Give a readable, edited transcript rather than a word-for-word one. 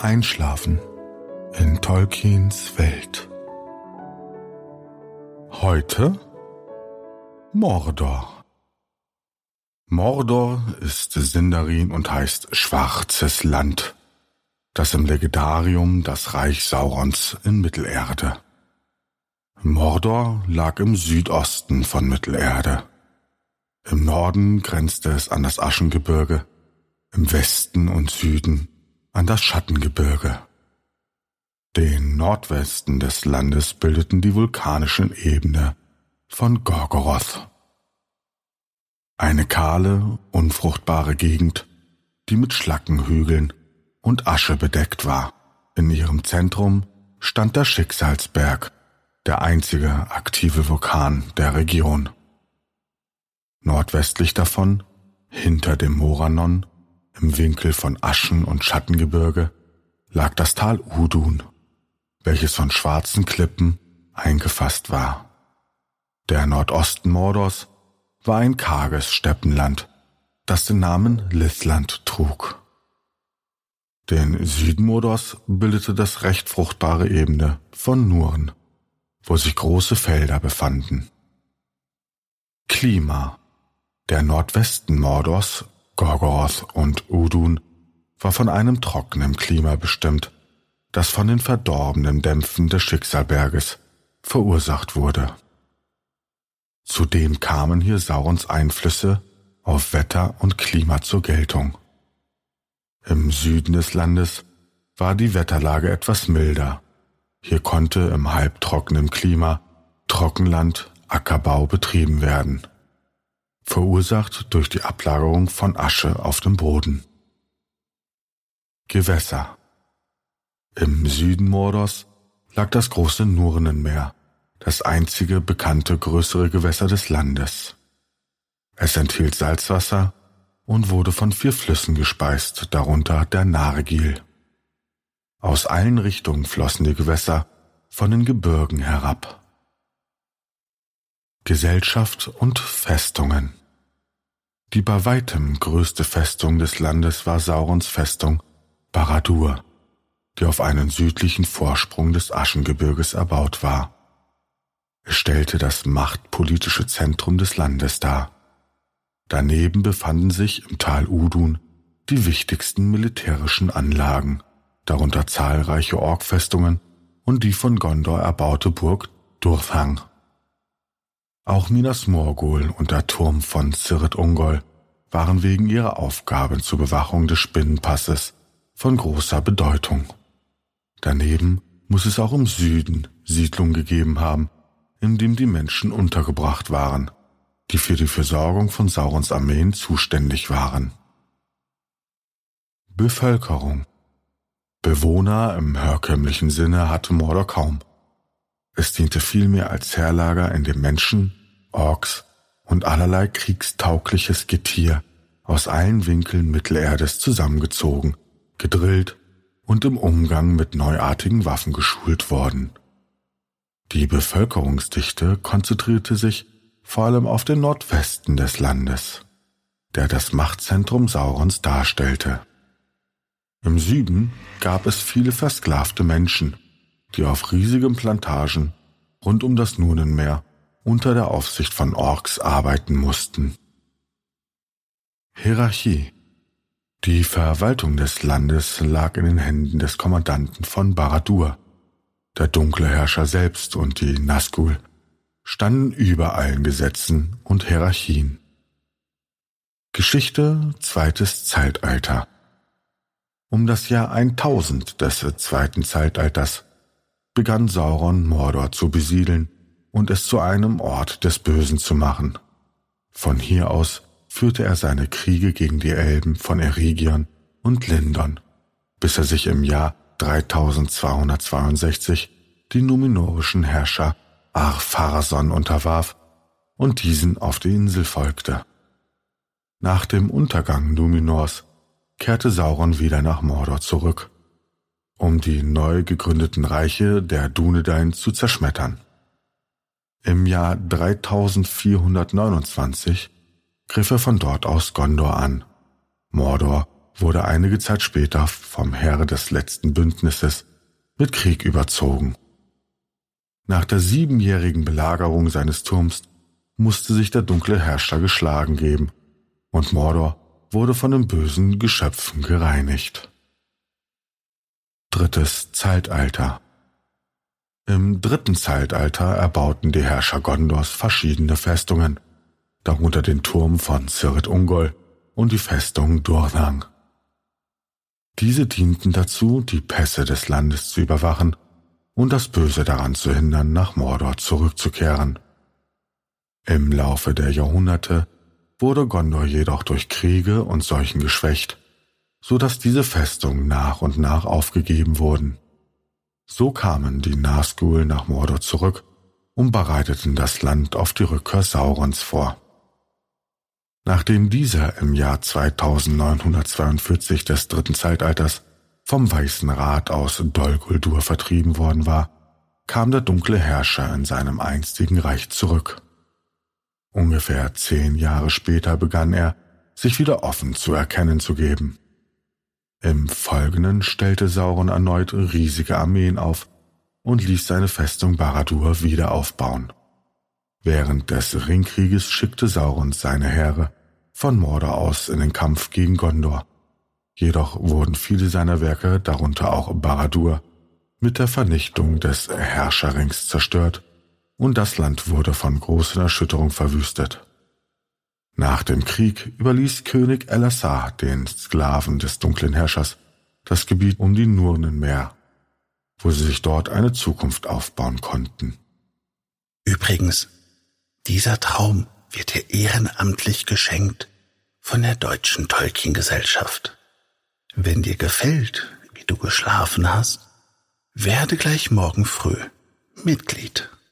Einschlafen in Tolkiens Welt. Heute Mordor. Mordor ist Sindarin und heißt Schwarzes Land, das im Legendarium das Reich Saurons in Mittelerde. Mordor lag im Südosten von Mittelerde. Im Norden grenzte es an das Aschengebirge, im Westen und Süden an das Schattengebirge. Den Nordwesten des Landes bildeten die vulkanischen Ebene von Gorgoroth. Eine kahle, unfruchtbare Gegend, die mit Schlackenhügeln und Asche bedeckt war. In ihrem Zentrum stand der Schicksalsberg, der einzige aktive Vulkan der Region. Nordwestlich davon, hinter dem Morannon, im Winkel von Aschen- und Schattengebirge, lag das Tal Udun, welches von schwarzen Klippen eingefasst war. Der Nordosten Mordors war ein karges Steppenland, das den Namen Lithland trug. Den Süden Mordors bildete das recht fruchtbare Ebene von Nurn, wo sich große Felder befanden. Klima. Der Nordwesten Mordors, Gorgoroth und Udun, war von einem trockenen Klima bestimmt, das von den verdorbenen Dämpfen des Schicksalberges verursacht wurde. Zudem kamen hier Saurons Einflüsse auf Wetter und Klima zur Geltung. Im Süden des Landes war die Wetterlage etwas milder. Hier konnte im halbtrockenen Klima Trockenland, Ackerbau betrieben werden, verursacht durch die Ablagerung von Asche auf dem Boden. Gewässer. Im Süden Mordors lag das große Nurnenmeer, das einzige bekannte größere Gewässer des Landes. Es enthielt Salzwasser und wurde von 4 Flüssen gespeist, darunter der Nargil. Aus allen Richtungen flossen die Gewässer von den Gebirgen herab. Gesellschaft und Festungen. Die bei weitem größte Festung des Landes war Saurons Festung Barad-dûr, die auf einen südlichen Vorsprung des Aschengebirges erbaut war. Es stellte das machtpolitische Zentrum des Landes dar. Daneben befanden sich im Tal Udun die wichtigsten militärischen Anlagen, darunter zahlreiche Ork-Festungen und die von Gondor erbaute Burg Durthang. Auch Minas Morgul und der Turm von Cirith Ungol waren wegen ihrer Aufgaben zur Bewachung des Spinnenpasses von großer Bedeutung. Daneben muss es auch im Süden Siedlungen gegeben haben, in denen die Menschen untergebracht waren, die für die Versorgung von Saurons Armeen zuständig waren. Bevölkerung. Bewohner im herkömmlichen Sinne hatte Mordor kaum. Es diente vielmehr als Heerlager, in dem Menschen, Orks und allerlei kriegstaugliches Getier aus allen Winkeln Mittelerdes zusammengezogen, gedrillt und im Umgang mit neuartigen Waffen geschult worden. Die Bevölkerungsdichte konzentrierte sich vor allem auf den Nordwesten des Landes, der das Machtzentrum Saurons darstellte. Im Süden gab es viele versklavte Menschen, die auf riesigen Plantagen rund um das Nurnenmeer unter der Aufsicht von Orks arbeiten mussten. Hierarchie. Die Verwaltung des Landes lag in den Händen des Kommandanten von Barad-dûr. Der dunkle Herrscher selbst und die Nazgul standen über allen Gesetzen und Hierarchien. Geschichte, 2. Zeitalter. Um das Jahr 1000 des 2. Zeitalters begann Sauron Mordor zu besiedeln und es zu einem Ort des Bösen zu machen. Von hier aus führte er seine Kriege gegen die Elben von Eregion und Lindon, bis er sich im Jahr 3262 die numenorischen Herrscher Ar-Pharazôn unterwarf und diesen auf die Insel folgte. Nach dem Untergang Numenors kehrte Sauron wieder nach Mordor zurück, um die neu gegründeten Reiche der Dúnedain zu zerschmettern. Im Jahr 3429 griff er von dort aus Gondor an. Mordor wurde einige Zeit später vom Heere des letzten Bündnisses mit Krieg überzogen. Nach der 7-jährigen Belagerung seines Turms musste sich der dunkle Herrscher geschlagen geben und Mordor wurde von den bösen Geschöpfen gereinigt. 3. Zeitalter. Im 3. Zeitalter erbauten die Herrscher Gondors verschiedene Festungen, darunter den Turm von Cirith Ungol und die Festung Durthanc. Diese dienten dazu, die Pässe des Landes zu überwachen und das Böse daran zu hindern, nach Mordor zurückzukehren. Im Laufe der Jahrhunderte wurde Gondor jedoch durch Kriege und Seuchen geschwächt, so dass diese Festungen nach und nach aufgegeben wurden. So kamen die Nazgul nach Mordor zurück und bereiteten das Land auf die Rückkehr Saurons vor. Nachdem dieser im Jahr 2942 des 3. Zeitalters vom Weißen Rat aus Dol Guldur vertrieben worden war, kam der dunkle Herrscher in seinem einstigen Reich zurück. Ungefähr 10 Jahre später begann er, sich wieder offen zu erkennen zu geben. Im Folgenden stellte Sauron erneut riesige Armeen auf und ließ seine Festung Barad-dûr wieder aufbauen. Während des Ringkrieges schickte Sauron seine Heere von Mordor aus in den Kampf gegen Gondor. Jedoch wurden viele seiner Werke, darunter auch Barad-dûr, mit der Vernichtung des Herrscherrings zerstört und das Land wurde von großer Erschütterung verwüstet. Nach dem Krieg überließ König Elessar den Sklaven des dunklen Herrschers das Gebiet um die Nurnenmeer, wo sie sich dort eine Zukunft aufbauen konnten. Übrigens, dieser Traum wird dir ehrenamtlich geschenkt von der Deutschen Tolkien-Gesellschaft. Wenn dir gefällt, wie du geschlafen hast, werde gleich morgen früh Mitglied.